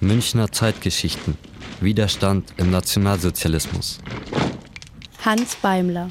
Münchner Zeitgeschichten. Widerstand im Nationalsozialismus. Hans Beimler.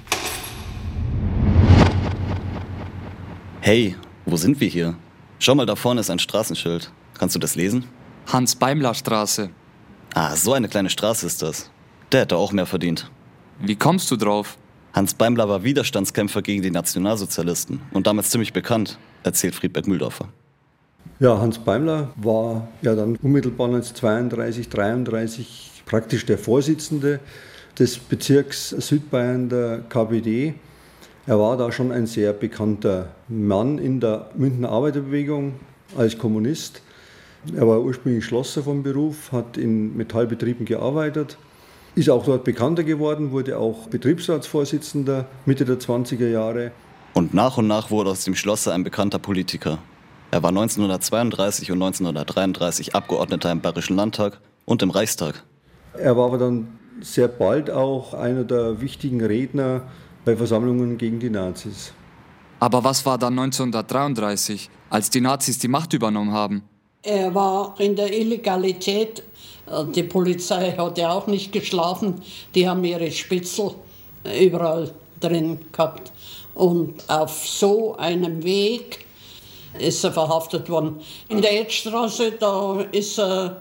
Hey, wo sind wir hier? Schau mal, da vorne ist ein Straßenschild. Kannst du das lesen? Hans-Beimler-Straße. Ah, so eine kleine Straße ist das. Der hätte auch mehr verdient. Wie kommst du drauf? Hans Beimler war Widerstandskämpfer gegen die Nationalsozialisten und damals ziemlich bekannt, erzählt Friedberg Mühldorfer. Ja, Hans Beimler war ja dann unmittelbar 1932, 1933 praktisch der Vorsitzende des Bezirks Südbayern der KPD. Er war da schon ein sehr bekannter Mann in der Münchner Arbeiterbewegung als Kommunist. Er war ursprünglich Schlosser vom Beruf, hat in Metallbetrieben gearbeitet, ist auch dort bekannter geworden, wurde auch Betriebsratsvorsitzender Mitte der 20er Jahre. Und nach wurde aus dem Schlosser ein bekannter Politiker. Er war 1932 und 1933 Abgeordneter im Bayerischen Landtag und im Reichstag. Er war aber dann sehr bald auch einer der wichtigen Redner bei Versammlungen gegen die Nazis. Aber was war dann 1933, als die Nazis die Macht übernommen haben? Er war in der Illegalität. Die Polizei hat ja auch nicht geschlafen. Die haben ihre Spitzel überall drin gehabt. Und auf so einem Weg ist er verhaftet worden. In der Edstraße, da ist er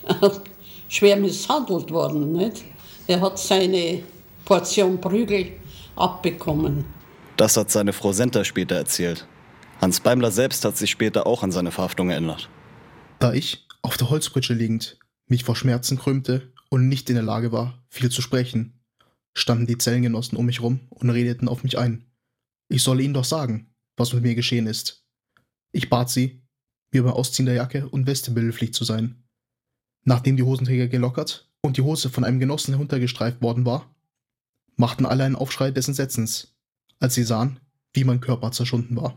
schwer misshandelt worden. Nicht? Er hat seine Portion Prügel abbekommen. Das hat seine Frau Senta später erzählt. Hans Beimler selbst hat sich später auch an seine Verhaftung erinnert. Da ich, auf der Holzpritsche liegend, mich vor Schmerzen krümmte und nicht in der Lage war, viel zu sprechen, standen die Zellengenossen um mich rum und redeten auf mich ein. Ich solle ihnen doch sagen, was mit mir geschehen ist. Ich bat sie, mir beim Ausziehen der Jacke und Weste behilflich zu sein. Nachdem die Hosenträger gelockert und die Hose von einem Genossen heruntergestreift worden war, machten alle einen Aufschrei des Entsetzens, als sie sahen, wie mein Körper zerschunden war.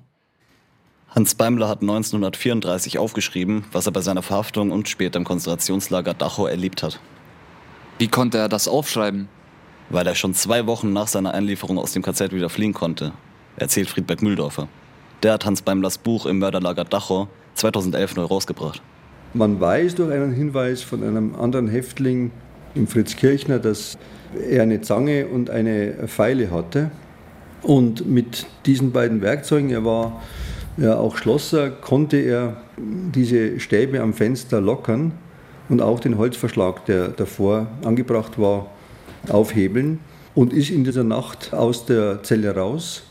Hans Beimler hat 1934 aufgeschrieben, was er bei seiner Verhaftung und später im Konzentrationslager Dachau erlebt hat. Wie konnte er das aufschreiben? Weil er schon 2 Wochen nach seiner Einlieferung aus dem KZ wieder fliehen konnte, erzählt Friedberg Mühldorfer. Der hat Hans Beimlers Buch im Mörderlager Dachau 2011 neu rausgebracht. Man weiß durch einen Hinweis von einem anderen Häftling, dem Fritz Kirchner, dass er eine Zange und eine Feile hatte. Und mit diesen beiden Werkzeugen, er war ja auch Schlosser, konnte er diese Stäbe am Fenster lockern und auch den Holzverschlag, der davor angebracht war, aufhebeln. Und ist in dieser Nacht aus der Zelle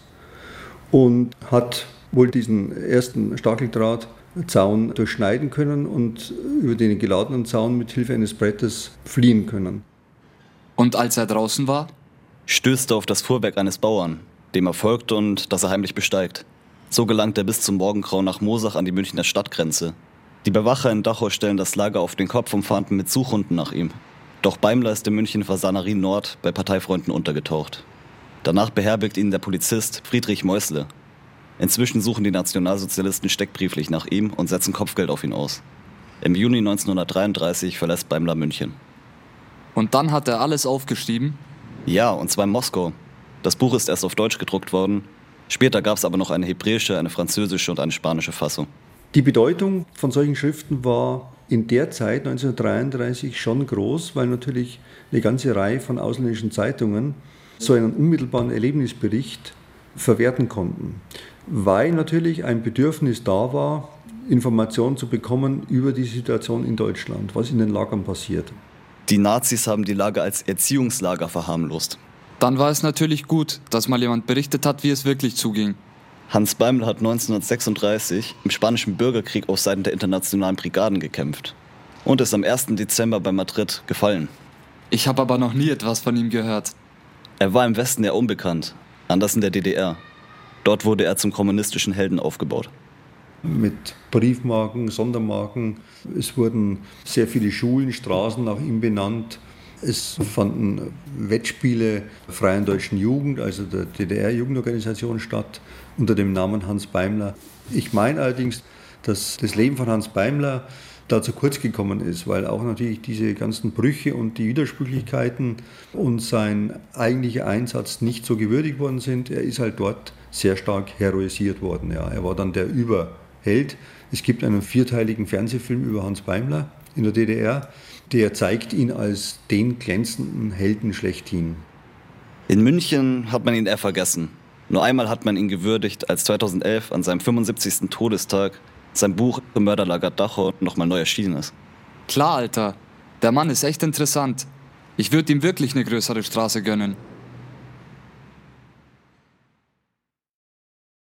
raus und hat wohl diesen ersten Stacheldrahtzaun durchschneiden können und über den geladenen Zaun mit Hilfe eines Brettes fliehen können. Und als er draußen war? Stößt er auf das Fuhrwerk eines Bauern, dem er folgt und das er heimlich besteigt. So gelangt er bis zum Morgengrauen nach Moosach an die Münchner Stadtgrenze. Die Bewacher in Dachau stellen das Lager auf den Kopf und fahnden mit Suchhunden nach ihm. Doch Beimler ist in München Fasanerie Nord bei Parteifreunden untergetaucht. Danach beherbergt ihn der Polizist Friedrich Meusle. Inzwischen suchen die Nationalsozialisten steckbrieflich nach ihm und setzen Kopfgeld auf ihn aus. Im Juni 1933 verlässt Beimler München. Und dann hat er alles aufgeschrieben? Ja, und zwar in Moskau. Das Buch ist erst auf Deutsch gedruckt worden. Später gab es aber noch eine hebräische, eine französische und eine spanische Fassung. Die Bedeutung von solchen Schriften war in der Zeit, 1933, schon groß, weil natürlich eine ganze Reihe von ausländischen Zeitungen so einen unmittelbaren Erlebnisbericht verwerten konnten. Weil natürlich ein Bedürfnis da war, Informationen zu bekommen über die Situation in Deutschland, was in den Lagern passiert. Die Nazis haben die Lager als Erziehungslager verharmlost. Dann war es natürlich gut, dass mal jemand berichtet hat, wie es wirklich zuging. Hans Beimler hat 1936 im Spanischen Bürgerkrieg auf Seiten der internationalen Brigaden gekämpft und ist am 1. Dezember bei Madrid gefallen. Ich habe aber noch nie etwas von ihm gehört. Er war im Westen eher unbekannt, anders in der DDR. Dort wurde er zum kommunistischen Helden aufgebaut. Mit Briefmarken, Sondermarken. Es wurden sehr viele Schulen, Straßen nach ihm benannt. Es fanden Wettspiele der Freien Deutschen Jugend, also der DDR-Jugendorganisation, statt, unter dem Namen Hans Beimler. Ich meine allerdings, dass das Leben von Hans Beimler da zu kurz gekommen ist, weil auch natürlich diese ganzen Brüche und die Widersprüchlichkeiten und sein eigentlicher Einsatz nicht so gewürdigt worden sind. Er ist halt dort sehr stark heroisiert worden. Ja. Er war dann der Überheld. Es gibt einen 4-teiligen Fernsehfilm über Hans Beimler, in der DDR, der zeigt ihn als den glänzenden Helden schlechthin. In München hat man ihn eher vergessen. Nur einmal hat man ihn gewürdigt, als 2011 an seinem 75. Todestag sein Buch im Mörderlager Dachau nochmal neu erschienen ist. Klar, Alter. Der Mann ist echt interessant. Ich würde ihm wirklich eine größere Straße gönnen.